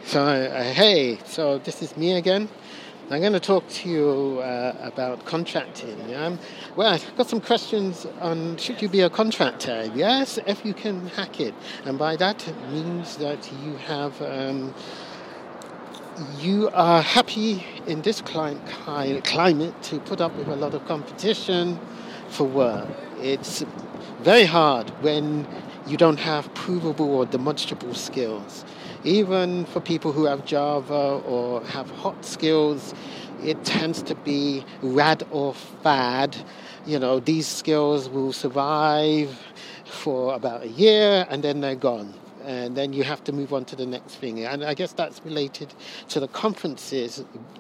So this is me again. I'm going to talk to you about contracting. Well, I've got some questions on should you be a contractor? Yes, if you can hack it. And by that, it means that you are happy in this climate to put up with a lot of competition for work. It's very hard when you don't have provable or demonstrable skills. Even for people who have Java or have hot skills, it tends to be rad or fad. These skills will survive for about a year and then they're gone. And then you have to move on to the next thing. And I guess that's related to the conferences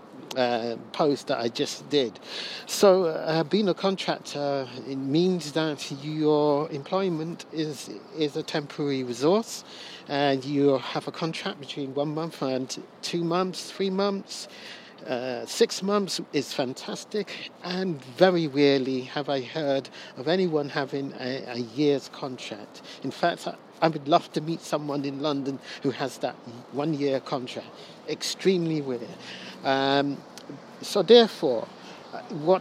post that I just did. So being a contractor, it means that your employment is a temporary resource, and you have a contract between 1 month and 2 months, 3 months. 6 months is fantastic, and very rarely have I heard of anyone having a year's contract. In fact, I would love to meet someone in London who has that 1 year contract. Extremely rare. So therefore, what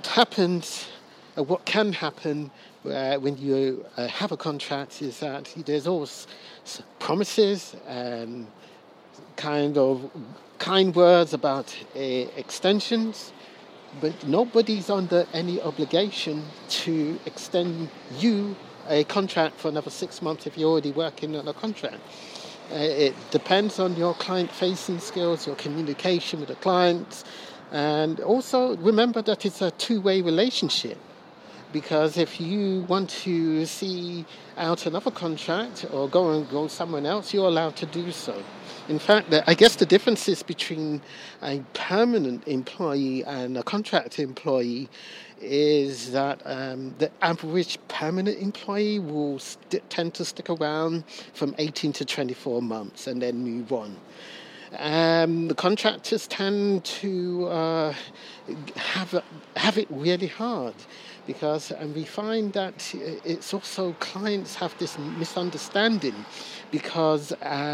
can happen when you have a contract is that there's always promises and kind words about extensions, but nobody's under any obligation to extend you a contract for another 6 months if you're already working on a contract. It depends on your client-facing skills, your communication with the clients, and also remember that it's a two-way relationship. Because if you want to see out another contract or go somewhere else, you're allowed to do so. In fact, I guess the differences between a permanent employee and a contract employee is that the average permanent employee will tend to stick around from 18 to 24 months and then move on. The contractors tend to have it really hard because we find that it's also clients have this misunderstanding because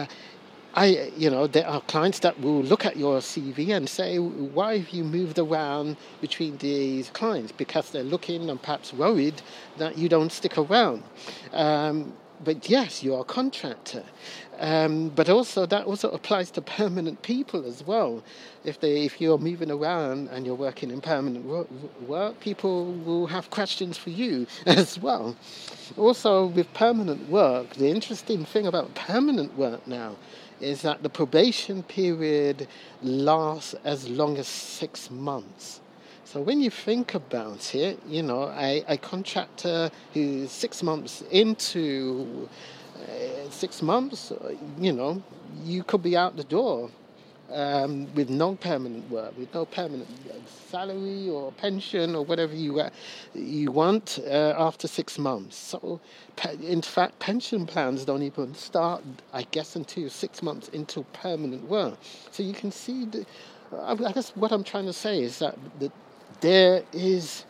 there are clients that will look at your CV and say, why have you moved around between these clients? Because they're looking and perhaps worried that you don't stick around. But yes, you're a contractor. But also that also applies to permanent people as well. If you're moving around and you're working in permanent work, people will have questions for you as well. Also, with permanent work, the interesting thing about permanent work now is that the probation period lasts as long as 6 months. So when you think about it, a contractor who's 6 months into 6 months, you could be out the door with no permanent work, with no permanent salary or pension or whatever you want after 6 months. So, in fact, pension plans don't even start, I guess, until 6 months into permanent work. So you can see, I guess what I'm trying to say is that there is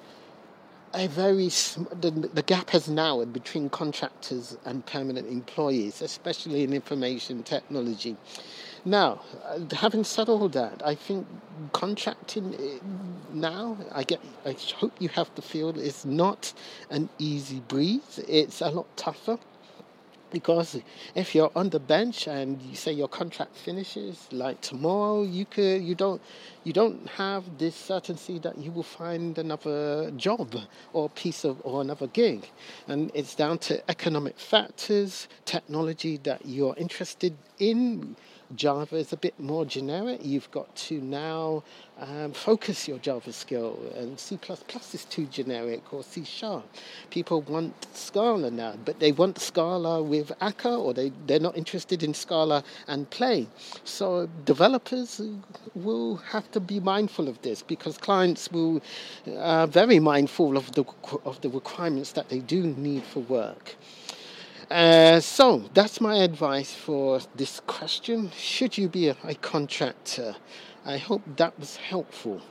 the gap has narrowed between contractors and permanent employees, especially in information technology. Now, having said all that, I think contracting now, I hope you have the feel, is not an easy breeze. It's a lot tougher. Because if you're on the bench and you say your contract finishes like tomorrow, you don't have this certainty that you will find another job or another gig, and it's down to economic factors, technology that you're interested in. Java is a bit more generic. You've got to now focus your Java skill, and C++ is too generic, or C#. People want Scala now, but they want Scala with Akka, or they're not interested in Scala and Play. So developers will have to be mindful of this, because clients will very mindful of the requirements that they do need for work. So that's my advice for this question. Should you be a contractor? I hope that was helpful.